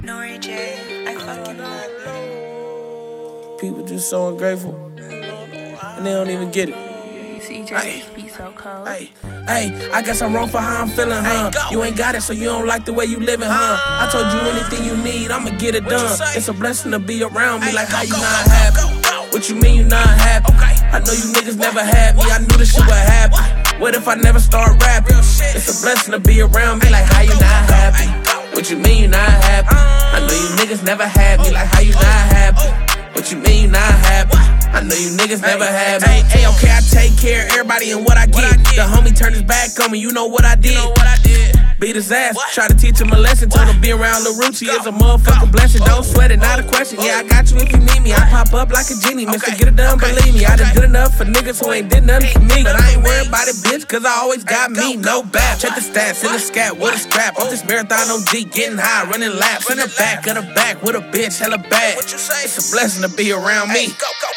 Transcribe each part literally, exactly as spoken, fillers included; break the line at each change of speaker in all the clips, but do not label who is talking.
Nori J, I fucking love you.
People just so ungrateful, and they don't even get it.
C J be so cold.
Hey, hey, I guess I'm wrong for how I'm feeling, huh? You ain't got it, so you don't like the way you living, huh? I told you anything you need, I'ma get it done. It's a blessing to be around me, like how you not happy? What you mean you not happy? I know you niggas never had me, I knew this shit would happen. What if I never start rapping? It's a blessing to be around me, like how you not happy? What you mean you not happy? I know you niggas never had me, like how you not happy? What you mean you not happy? I know you niggas never had me. Hey, hey, okay, I take care of everybody and what I get. The homie turned his back on me, you know what I did. Beat his ass, try to teach him a lesson. Told him be around LaRucci is a motherfucking blessing. Don't sweat it, not a question. Yeah, I got you if you need me. I pop up like a genie, mister Get it done, believe me. I done good enough for niggas who ain't did nothing for me. But I ain't worried about it, bitch, cause I always got me, no bap. Check the stats in the scat with a strap. Off this marathon O G, getting high, running laps. In the back of the back with a bitch, hella bad. It's a blessing to be around me.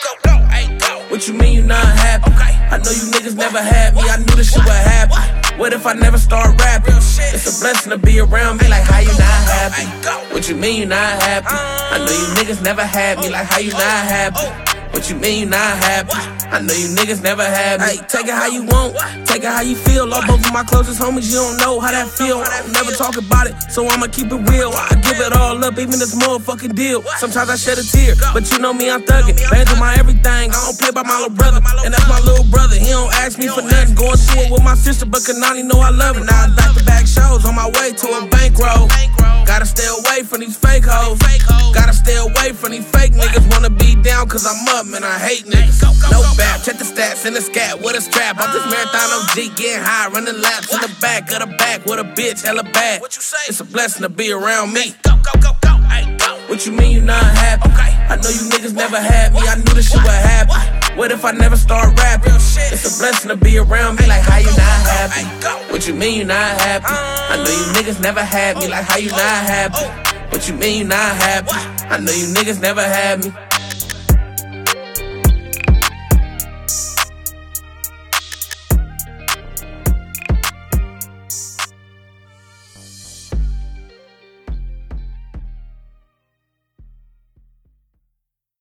What you mean you not happy? I know you niggas never had me, I knew this shit would happen. What if I never start rapping? It's a blessing to be around me, like how you not happy? What you mean you not happy? I know you niggas never had me, like how you not happy? What you mean you not happy? I know you niggas never had me. Hey, take it how you want, take it how you feel. All both of my closest homies, you don't know how that feel. I don't never talk about it, so I'ma keep it real. I give it all up, even this motherfucking deal. Sometimes I shed a tear, but you know me, I'm thuggin'. Bands on my everything, I don't play by my little brother. And that's my little brother, he don't ask me for nothing. Going through it with my sister, but Kanani know I love it. Now it's back-to-back shows, on my way to a bankroll. Gotta stay away from these fake hoes. Gotta stay away from these fake niggas. Wanna be down cause I'm up, man, I hate niggas. No bap, check the stats in the scat with a strap. Off this marathon O G, getting high, running laps in the back of the back with a bitch, hella bad. It's a blessing to be around me. What you mean you not happy? I know you niggas never had me, I knew this shit would happen. What if I never start rapping? It's a blessing to be around me, like how you not happy? What you mean you not happy? I know you niggas never had me, like how you not happy? What you mean you not happy? I know you niggas never had me.